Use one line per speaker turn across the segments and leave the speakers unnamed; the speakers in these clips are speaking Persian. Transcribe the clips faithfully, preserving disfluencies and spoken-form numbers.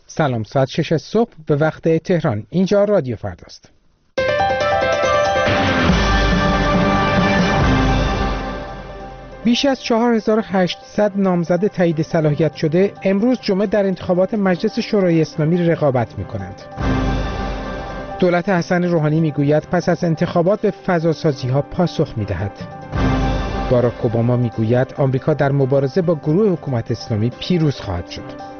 سلام، ساعت شش صبح به وقت تهران. اینجا رادیو فرداست. بیش از چهار هزار و هشتصد نامزد تایید صلاحیت شده امروز جمعه در انتخابات مجلس شورای اسلامی رقابت می‌کنند. دولت حسن روحانی میگوید پس از انتخابات به فضاسازی‌ها پاسخ می‌دهد. باراک اوباما میگوید آمریکا در مبارزه با گروه حکومت اسلامی پیروز خواهد شد.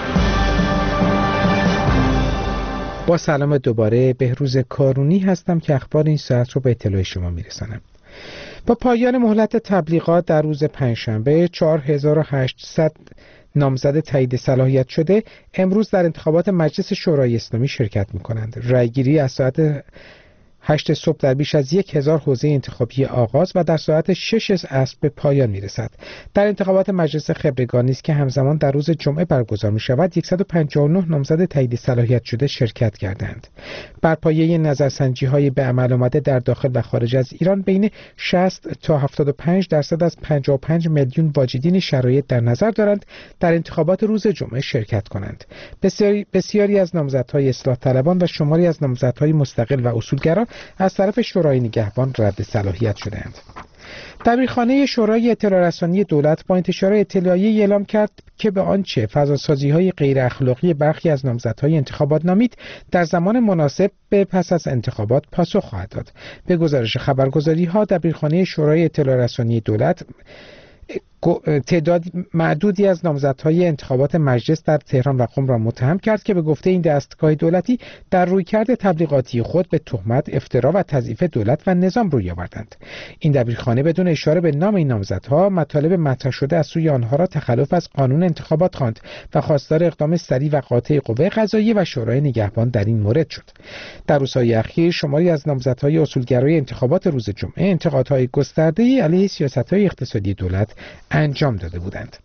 با سلام دوباره، بهروز کارونی هستم که اخبار این ساعت رو به اطلاع شما میرسانم. با پایان مهلت تبلیغات در روز پنجشنبه، چهار هزار و هشتصد نامزد تایید صلاحیت شده امروز در انتخابات مجلس شورای اسلامی شرکت می‌کنند. رأیگیری از ساعت هشت صبح در بیش از یک هزار حوزه انتخابی آغاز و در ساعت شش عصر به پایان میرسد. در انتخابات مجلس خبرگانی است که همزمان در روز جمعه برگزار می شود، صد و پنجاه و نه نامزد تایید صلاحیت شده شرکت کردند. بر پایه نظرسنجی های به عمل آمده در داخل و خارج از ایران، بین شصت تا هفتاد و پنج درصد از پنجاه و پنج میلیون واجدین شرایط در نظر دارند در انتخابات روز جمعه شرکت کنند. بسیاری, بسیاری از نامزدهای اصلاح طلبان و شماری از نامزدهای مستقل و اصولگرا از طرف شورای نگهبان رد صلاحیت شدند. دبیرخانه شورای اطلاع رسانی دولت با انتشار اطلاعیه‌ای اعلام کرد که به آنچه فضاسازی‌های غیر اخلاقی برخی از نامزدهای انتخابات نامید، در زمان مناسب به پس از انتخابات پاسخ خواهد داد. به گزارش خبرگزاری‌ها، دبیرخانه شورای اطلاع رسانی دولت تعداد معدودی از نامزدهای انتخابات مجلس در تهران و قم را متهم کرد که به گفته این دستگاه دولتی در رویکرد تبلیغاتی خود به تهمت، افترا و تضعیف دولت و نظام روی آوردند. این دبیرخانه بدون اشاره به نام این نامزدها، مطالب مطرح شده از سوی آنها را تخلف از قانون انتخابات خواند و خواستار اقدام سریع و قاطع قوه قضاییه و شورای نگهبان در این مورد شد. در روزهای اخیر شماری از نامزدهای اصولگرای انتخابات روز جمعه انتقادهای گسترده‌ای علیه سیاست‌های اقتصادی دولت انجام داده بودند.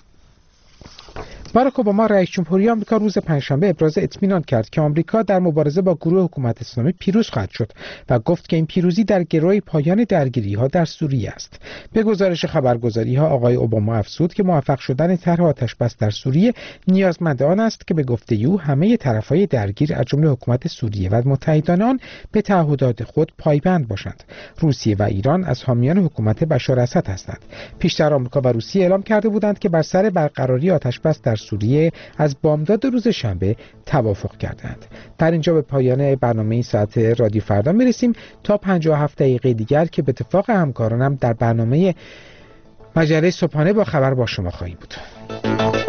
باراک اوباما رئیس جمهوری آمریکا روز پنجشنبه ابراز اطمینان کرد که آمریکا در مبارزه با گروه حکومت اسلامی پیروز خواهد شد و گفت که این پیروزی در گروی پایان درگیری‌ها در سوریه است. به گزارش خبرگزاری‌ها آقای اوباما افزود که موفق شدن طرح آتش‌بس در سوریه نیازمند آن است که به گفته او همه طرف‌های درگیر از جمله حکومت سوریه و متحدان آن به تعهدات خود پایبند باشند. روسیه و ایران از حامیان حکومت بشار اسد هستند. پیشتر آمریکا و روسیه اعلام کرده بودند که بر سر برقراری آتش‌بس در سوریه از بامداد روز شنبه توافق کردند. در اینجا به پایان برنامه این ساعت رادیو فردا میرسیم. تا پنجاه و هفت دقیقه دیگر که به اتفاق همکارانم در برنامه مجله صبحانه با خبر با شما خواهی بود.